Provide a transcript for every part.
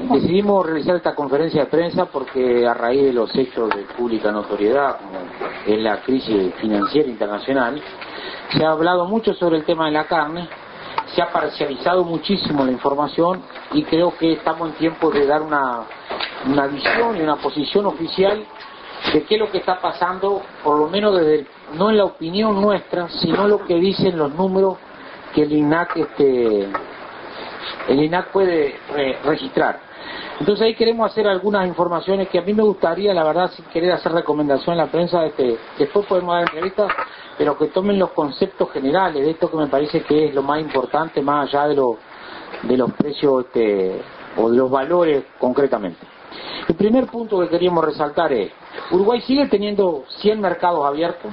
Decidimos realizar esta conferencia de prensa porque a raíz de los hechos de pública notoriedad, como es la crisis financiera internacional, se ha hablado mucho sobre el tema de la carne, se ha parcializado muchísimo la información y creo que estamos en tiempo de dar una visión y una posición oficial de qué es lo que está pasando, por lo menos desde, no en la opinión nuestra, sino lo que dicen los números que el INAC puede registrar. Entonces ahí queremos hacer algunas informaciones que a mí me gustaría, la verdad, sin querer hacer recomendación en la prensa, después podemos dar entrevistas, pero que tomen los conceptos generales de esto que me parece que es lo más importante, más allá de los precios o de los valores concretamente. El primer punto que queríamos resaltar es, Uruguay sigue teniendo 100 mercados abiertos,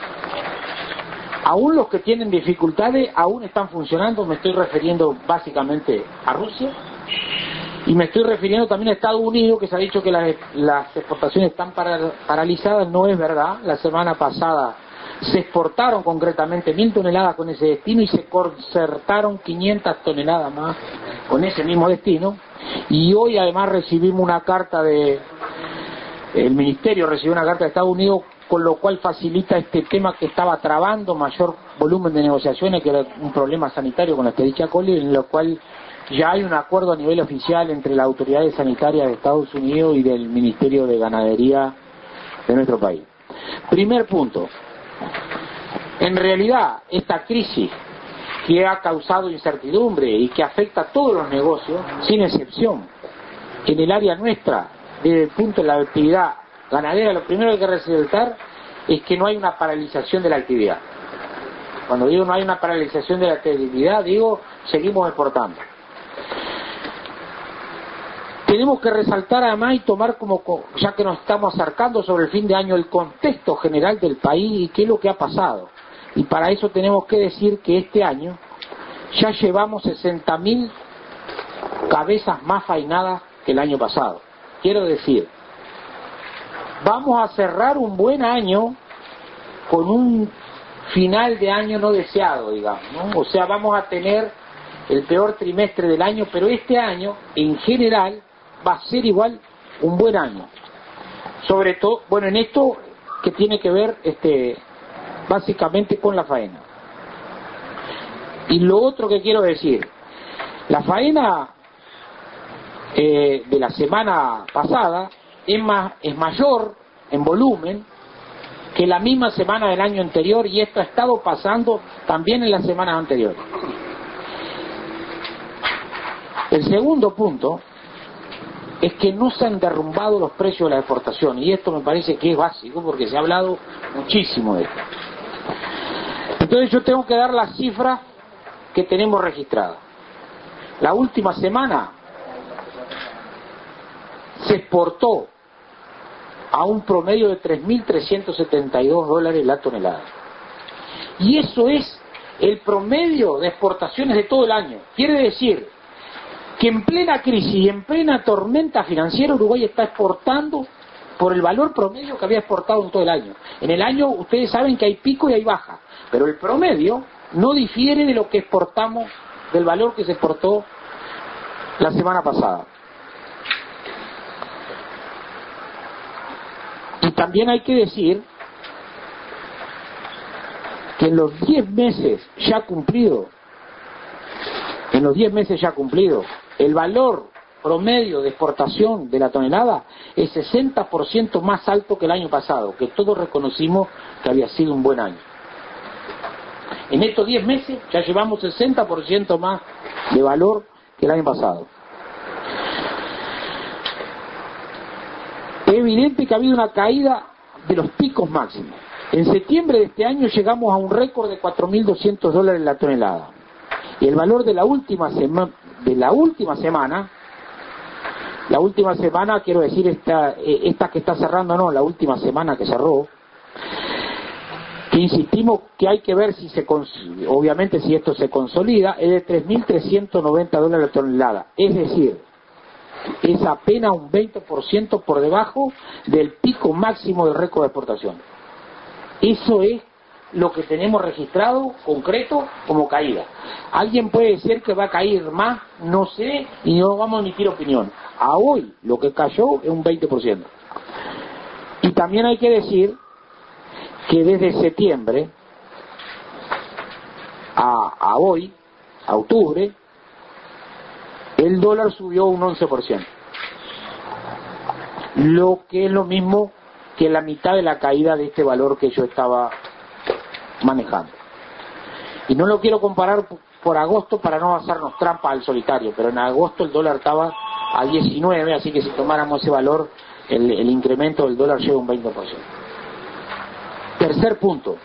aún los que tienen dificultades aún están funcionando, me estoy refiriendo básicamente a Rusia, y me estoy refiriendo también a Estados Unidos, que se ha dicho que las exportaciones están paralizadas. No es verdad. La semana pasada se exportaron concretamente 1.000 toneladas con ese destino y se concertaron 500 toneladas más con ese mismo destino. Y hoy además recibimos una carta el Ministerio recibió una carta de Estados Unidos, con lo cual facilita este tema que estaba trabando mayor volumen de negociaciones, que era un problema sanitario con la Escherichia coli, en lo cual ya hay un acuerdo a nivel oficial entre las autoridades sanitarias de Estados Unidos y del Ministerio de Ganadería de nuestro país. Primer punto. En realidad, esta crisis que ha causado incertidumbre y que afecta a todos los negocios, sin excepción, en el área nuestra, desde el punto de la actividad ganadera, lo primero que hay que resaltar es que no hay una paralización de la actividad. Cuando digo no hay una paralización de la actividad, digo, seguimos exportando. Tenemos que resaltar además y tomar como, ya que nos estamos acercando sobre el fin de año, el contexto general del país y qué es lo que ha pasado. Y para eso tenemos que decir que este año ya llevamos 60.000 cabezas más faenadas que el año pasado. Quiero decir, vamos a cerrar un buen año con un final de año no deseado, digamos, ¿no? O sea, vamos a tener el peor trimestre del año, pero este año, en general, va a ser igual un buen año. Sobre todo, bueno, en esto que tiene que ver básicamente con la faena. Y lo otro que quiero decir, la faena de la semana pasada es mayor en volumen que la misma semana del año anterior, y esto ha estado pasando también en las semanas anteriores. El segundo punto es que no se han derrumbado los precios de la exportación, y esto me parece que es básico porque se ha hablado muchísimo de esto. Entonces yo tengo que dar las cifras que tenemos registradas. La última semana se exportó a un promedio de $3.372 la tonelada. Y eso es el promedio de exportaciones de todo el año. Quiere decir que en plena crisis y en plena tormenta financiera Uruguay está exportando por el valor promedio que había exportado en todo el año. En el año ustedes saben que hay pico y hay baja, pero el promedio no difiere de lo que exportamos, del valor que se exportó la semana pasada. Y también hay que decir que en los 10 meses ya cumplidos, el valor promedio de exportación de la tonelada es 60% más alto que el año pasado, que todos reconocimos que había sido un buen año. En estos 10 meses ya llevamos 60% más de valor que el año pasado. Es evidente que ha habido una caída de los picos máximos. En septiembre de este año llegamos a un récord de $4.200 la tonelada. Y el valor de la última semana, quiero decir esta que está cerrando, no, la última semana que cerró, que insistimos que hay que ver si obviamente si esto se consolida, es de $3.390 la tonelada. Es decir, es apenas un 20% por debajo del pico máximo del récord de exportación. Eso es lo que tenemos registrado, concreto, como caída. Alguien puede decir que va a caer más, no sé, y no vamos a emitir opinión. A hoy, lo que cayó es un 20%. Y también hay que decir que desde septiembre a hoy, a octubre, el dólar subió un 11%. Lo que es lo mismo que la mitad de la caída de este valor que yo estaba manejando. Y no lo quiero comparar por agosto para no hacernos trampa al solitario, pero en agosto el dólar estaba a 19, así que si tomáramos ese valor, el incremento del dólar llega a un 20%. Tercer punto,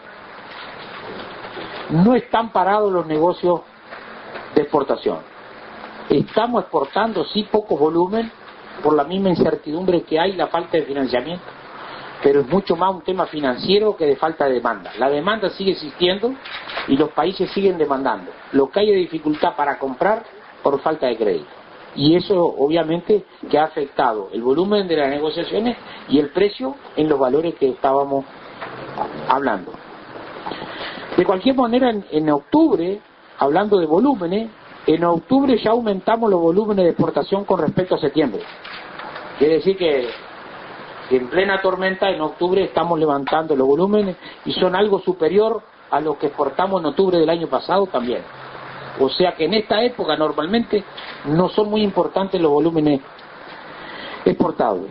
no están parados los negocios de exportación. Estamos exportando, sí, poco volumen, por la misma incertidumbre que hay, la falta de financiamiento, pero es mucho más un tema financiero que de falta de demanda. La demanda sigue existiendo y los países siguen demandando. Lo que hay de dificultad para comprar por falta de crédito. Y eso obviamente que ha afectado el volumen de las negociaciones y el precio en los valores que estábamos hablando. De cualquier manera, en octubre, hablando de volúmenes, en octubre ya aumentamos los volúmenes de exportación con respecto a septiembre. Quiere decir que en plena tormenta, en octubre, estamos levantando los volúmenes y son algo superior a lo que exportamos en octubre del año pasado también. O sea que en esta época normalmente no son muy importantes los volúmenes exportados.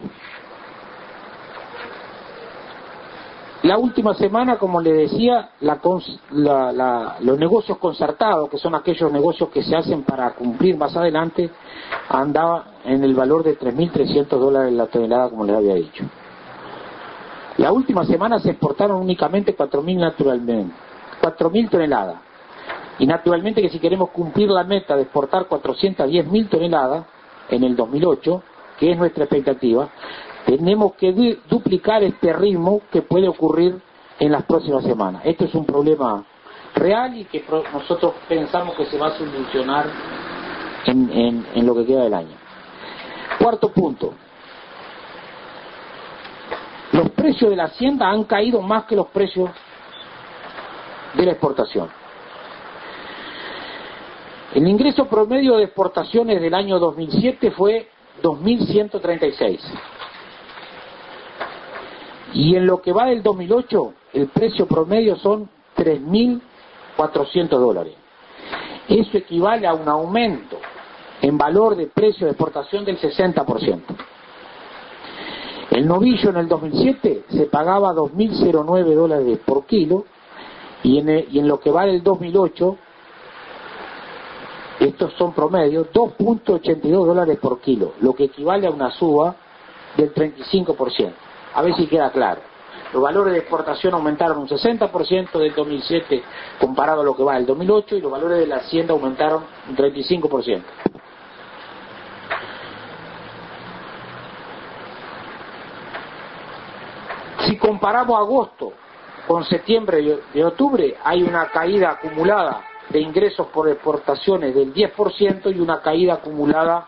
La última semana, como le decía, los negocios concertados, que son aquellos negocios que se hacen para cumplir más adelante, andaba en el valor de $3.300 la tonelada, como les había dicho. La última semana se exportaron únicamente 4.000 toneladas. Y naturalmente que si queremos cumplir la meta de exportar 410.000 toneladas en el 2008, que es nuestra expectativa, tenemos que duplicar este ritmo que puede ocurrir en las próximas semanas. Esto es un problema real y que nosotros pensamos que se va a solucionar en lo que queda del año. Cuarto punto. Los precios de la hacienda han caído más que los precios de la exportación. El ingreso promedio de exportaciones del año 2007 fue 2.136. Y en lo que va del 2008, el precio promedio son $3.400. Eso equivale a un aumento en valor de precio de exportación del 60%. El novillo en el 2007 se pagaba $2.009 por kilo y en lo que va del 2008, estos son promedios, $2.82 por kilo, lo que equivale a una suba del 35%. A ver si queda claro. Los valores de exportación aumentaron un 60% del 2007 comparado a lo que va del 2008 y los valores de la hacienda aumentaron un 35%. Si comparamos agosto con septiembre y octubre, hay una caída acumulada de ingresos por exportaciones del 10% y una caída acumulada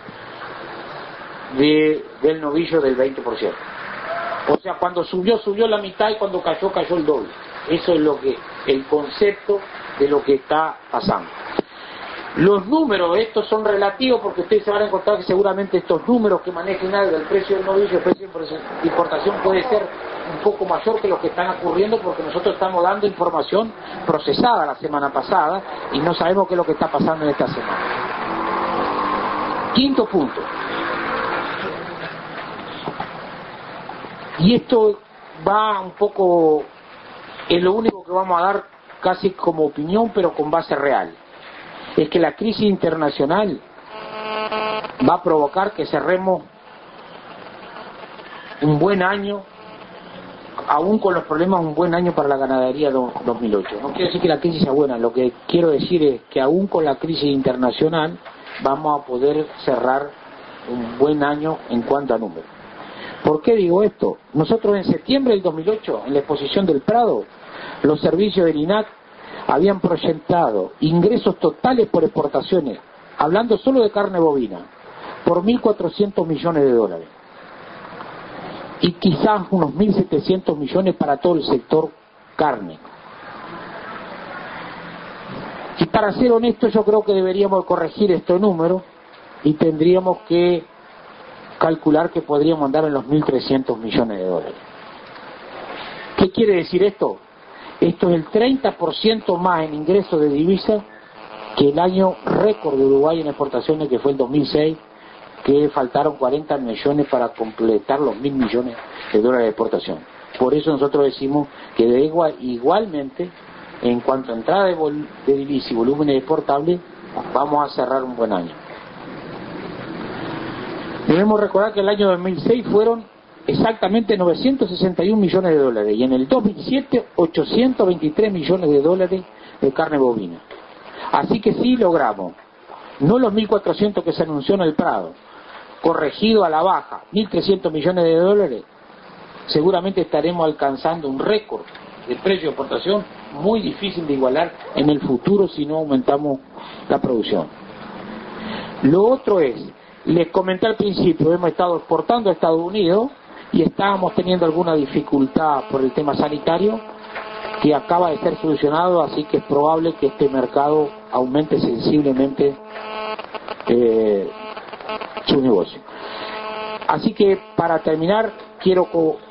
del novillo del 20%. O sea, cuando subió la mitad y cuando cayó el doble. Eso es el concepto de lo que está pasando. Los números, estos son relativos porque ustedes se van a encontrar que seguramente estos números que manejen algo, el precio del novillo, el precio de importación puede ser un poco mayor que los que están ocurriendo porque nosotros estamos dando información procesada la semana pasada y no sabemos qué es lo que está pasando en esta semana. Quinto punto. Y esto va un poco, es lo único que vamos a dar casi como opinión, pero con base real. Es que la crisis internacional va a provocar que cerremos un buen año, aún con los problemas, un buen año para la ganadería 2008. No quiero decir que la crisis sea buena, lo que quiero decir es que aún con la crisis internacional vamos a poder cerrar un buen año en cuanto a números. ¿Por qué digo esto? Nosotros en septiembre del 2008, en la exposición del Prado, los servicios del INAC habían proyectado ingresos totales por exportaciones, hablando solo de carne bovina, por $1.400 millones. Y quizás unos 1.700 millones para todo el sector carne. para ser honesto, yo creo que deberíamos corregir este número y tendríamos que calcular que podríamos andar en los 1.300 millones de dólares. ¿Qué quiere decir esto? Esto es el 30% más en ingresos de divisas que el año récord de Uruguay en exportaciones, que fue el 2006, que faltaron 40 millones para completar los 1.000 millones de dólares de exportación. Por eso nosotros decimos que igualmente, en cuanto a entrada de divisas y volúmenes exportables, vamos a cerrar un buen año. Debemos recordar que el año 2006 fueron exactamente 961 millones de dólares y en el 2007 823 millones de dólares de carne bovina. Así que sí logramos, no los 1.400 que se anunció en el Prado, corregido a la baja, 1.300 millones de dólares, seguramente estaremos alcanzando un récord de precio de exportación muy difícil de igualar en el futuro si no aumentamos la producción. Lo otro es, les comenté al principio, hemos estado exportando a Estados Unidos y estábamos teniendo alguna dificultad por el tema sanitario que acaba de ser solucionado, así que es probable que este mercado aumente sensiblemente su negocio. Así que para terminar quiero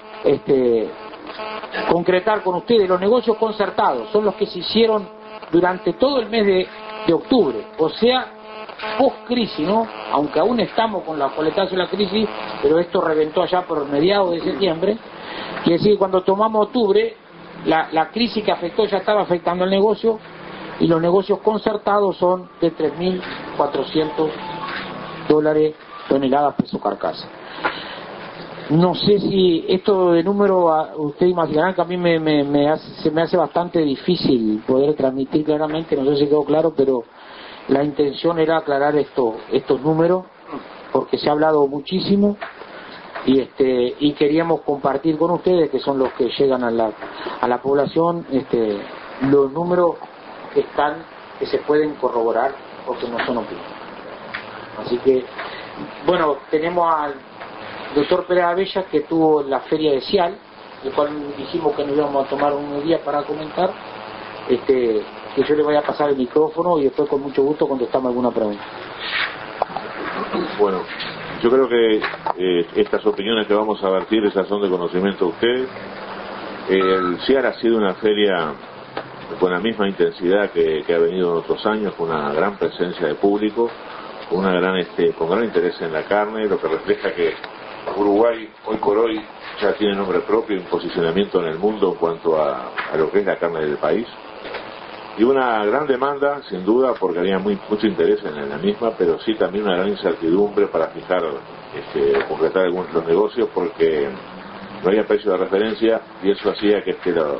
concretar con ustedes los negocios concertados, son los que se hicieron durante todo el mes de octubre, o sea, post-crisis, ¿no? Aunque aún estamos con la coletazo de la crisis, pero esto reventó allá por mediados de septiembre. Quiere decir que cuando tomamos octubre, la crisis que afectó ya estaba afectando el negocio, y los negocios concertados son de 3.400 dólares toneladas peso carcasa. No sé si esto de número, ustedes imaginarán que a mí se me hace bastante difícil poder transmitir claramente, no sé si quedó claro, pero la intención era aclarar estos números, porque se ha hablado muchísimo y queríamos compartir con ustedes, que son los que llegan a la población, los números que se pueden corroborar porque no son opinión. Así que, bueno, tenemos al doctor Pérez Abella, que tuvo la feria de Cial, el cual dijimos que nos íbamos a tomar unos días para comentar, que yo le voy a pasar el micrófono y después con mucho gusto contestamos alguna pregunta. Bueno, yo creo que estas opiniones que vamos a vertir, esas son de conocimiento de ustedes. El Cial ha sido una feria con la misma intensidad que ha venido en otros años, con una gran presencia de público, con gran interés en la carne, lo que refleja que Uruguay hoy por hoy ya tiene nombre propio y un posicionamiento en el mundo en cuanto a lo que es la carne del país. Y una gran demanda, sin duda, porque había mucho interés en la misma, pero sí también una gran incertidumbre para fijar, concretar algunos de los negocios, porque no había precio de referencia y eso hacía que los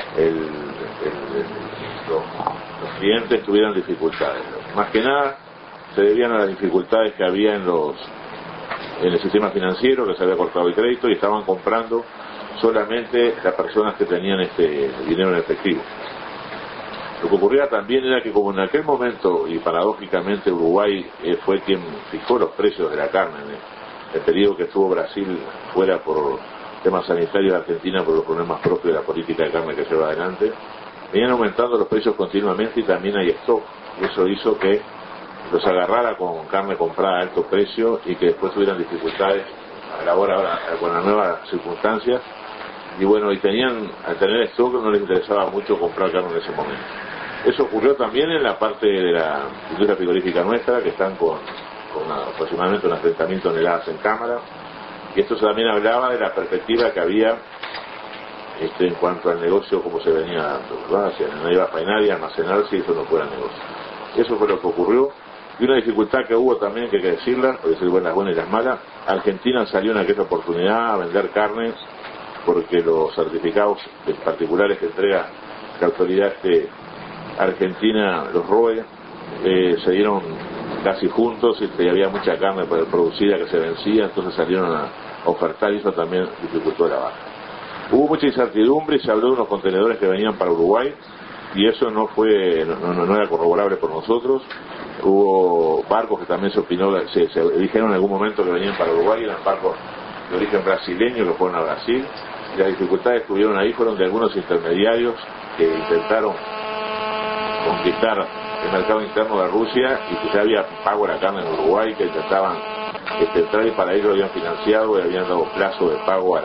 clientes tuvieran dificultades. Más que nada se debían a las dificultades que había en el sistema financiero, que se había cortado el crédito y estaban comprando solamente las personas que tenían dinero en efectivo. Lo que ocurría también era que como en aquel momento, y paradójicamente Uruguay fue quien fijó los precios de la carne en el periodo que estuvo Brasil fuera por temas sanitarios de Argentina, por los problemas propios de la política de carne que lleva adelante, venían aumentando los precios continuamente y también hay stock, y eso hizo que los agarrara con carne comprada a alto precio y que después tuvieran dificultades a la hora con las nuevas circunstancias, y bueno, al tener stock no les interesaba mucho comprar carne en ese momento. Eso ocurrió también en la parte de la industria frigorífica nuestra, que están con aproximadamente unas 30.000 toneladas en cámara, y esto también hablaba de la perspectiva que había en cuanto al negocio, como se venía dando, ¿verdad? O sea, no iba a nadie a almacenarse y eso no fuera negocio. Eso fue lo que ocurrió. Y una dificultad que hubo también, que hay que decirla, por decir las buenas y las malas, Argentina salió en aquella oportunidad a vender carne porque los certificados particulares que entrega la autoridad argentina, los ROE, se dieron casi juntos y había mucha carne producida que se vencía, entonces salieron a ofertar y eso también dificultó la baja. Hubo mucha incertidumbre y se habló de unos contenedores que venían para Uruguay y eso no era corroborable por nosotros. Hubo barcos que también se dijeron en algún momento que venían para Uruguay, eran barcos de origen brasileño que fueron a Brasil, y las dificultades que tuvieron ahí fueron de algunos intermediarios que intentaron conquistar el mercado interno de Rusia y que ya había pago a la carne en Uruguay, que intentaban entrar y para ello habían financiado y habían dado plazo de pago a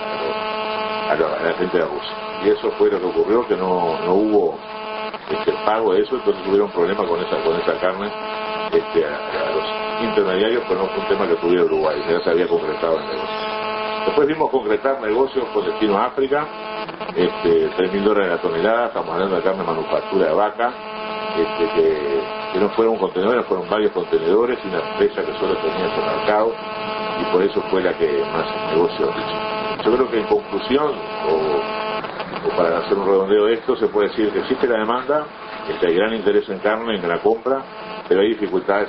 la gente de Rusia. Y eso fue lo que ocurrió, que no hubo pago de eso, entonces tuvieron problemas con esa carne a los intermediarios, pero no fue un tema que tuviera Uruguay, ya se había concretado el negocio. Después vimos concretar negocios con destino a África, $3.000 la tonelada, estamos hablando de carne de manufactura de vaca, que no fueron contenedores, fueron varios contenedores y una empresa que solo tenía ese mercado y por eso fue la que más negocio hizo. Yo creo que en conclusión, o para hacer un redondeo de esto, se puede decir que existe la demanda, hay gran interés en carne, en la compra, pero hay dificultades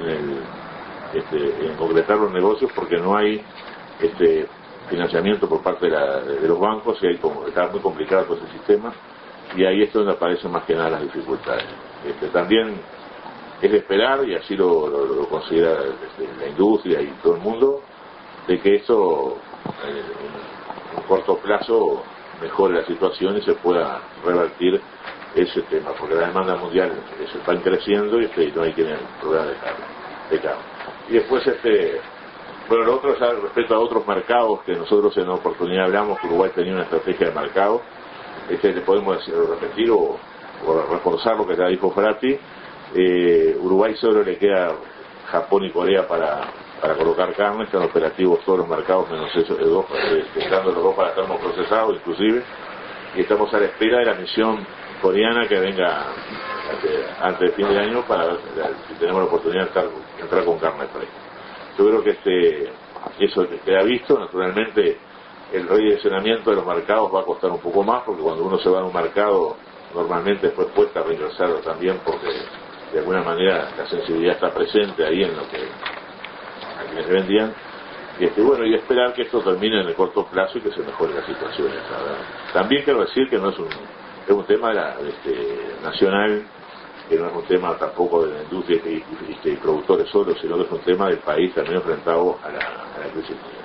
en concretar los negocios porque no hay financiamiento por parte de los bancos y está muy complicado todo ese sistema y ahí es donde aparecen más que nada las dificultades. También es de esperar, y así lo considera la industria y todo el mundo, de que esto en un corto plazo mejore la situación y se pueda revertir ese tema, porque la demanda mundial va creciendo y no hay que tener problema de carne. Y después bueno, lo otro ya respecto a otros mercados que nosotros en la oportunidad hablamos, que Uruguay tenía una estrategia de mercado, le podemos repetir o reforzar lo que ya dijo Frati. Uruguay solo le queda Japón y Corea para colocar carne, están operativos todos los mercados menos esos dos, estando los dos para termoprocesados inclusive, y estamos a la espera de la misión coreana que venga antes del fin de año para ver si tenemos la oportunidad de entrar con carne fresca. Yo creo que eso queda visto. Naturalmente el redireccionamiento de los mercados va a costar un poco más, porque cuando uno se va a un mercado normalmente después cuesta reingresarlo también, porque de alguna manera la sensibilidad está presente ahí en lo que a quienes vendían. Bueno, y esperar que esto termine en el corto plazo y que se mejore la situación. También quiero decir que no es un tema nacional, que no es un tema tampoco de la industria y productores solos, sino que es un tema del país también enfrentado a la crisis mundial.